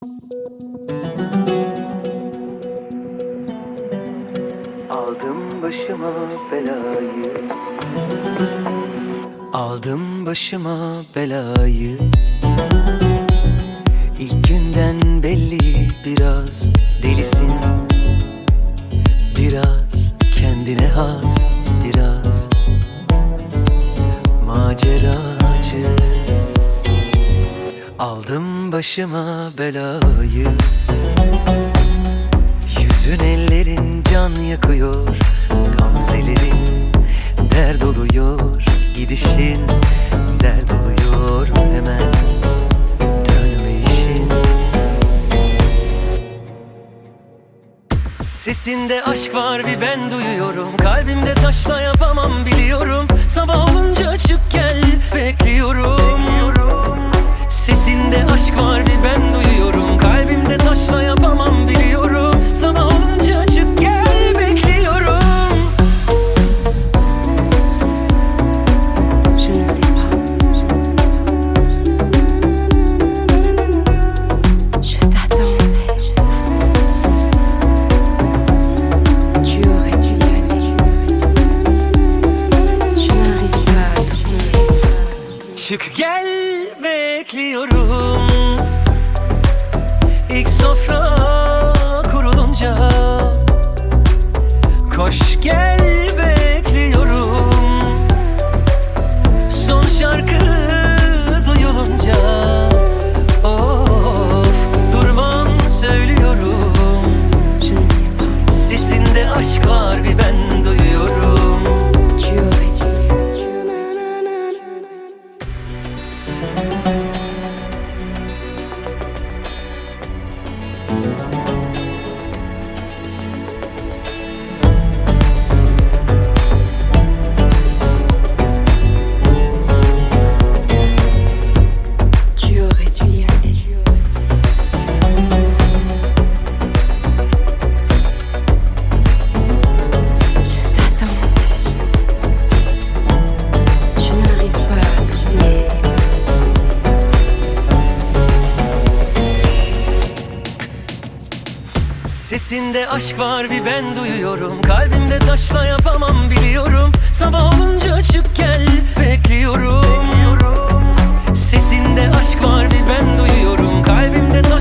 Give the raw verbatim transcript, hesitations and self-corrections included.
Aldım başıma belayı, aldım başıma belayı. İlk günden belli biraz delisin, biraz kendine has, biraz maceracı. Aldım başıma belayı. Yüzün ellerin can yakıyor, gamzelerin dert oluyor, gidişin dert oluyor, hemen dönmeyişin. Sesinde aşk var bir ben duyuyorum, kalbimde taşla yapamam biliyorum. Sabah olunca açık gel bekliyorum. Sesinde aşk var bir ben duyuyorum, kalbimde taşla yapamam biliyorum. Sabah olunca açık gel bekliyorum. Je ne sais pas, je t'attendais. Tu aurais dû y aller. Je n'arrive pas à trouver. Çık gel bekliyorum. İlk sofra kurulunca koş gel bekliyorum. Son şarkı duyulunca of durmam söylüyorum. Je ne sais pas. Sesinde aşk var bir ben duyuyorum. Tu aurais dû. Tu aurais dû y aller. Je t'attendais. Je n'arrive pas à trouver. Sesinde aşk var bir ben duyuyorum, kalbimde taşla yapamam biliyorum. Sabah olunca açık gel bekliyorum. Sesinde aşk var bir ben duyuyorum, kalbimde taşla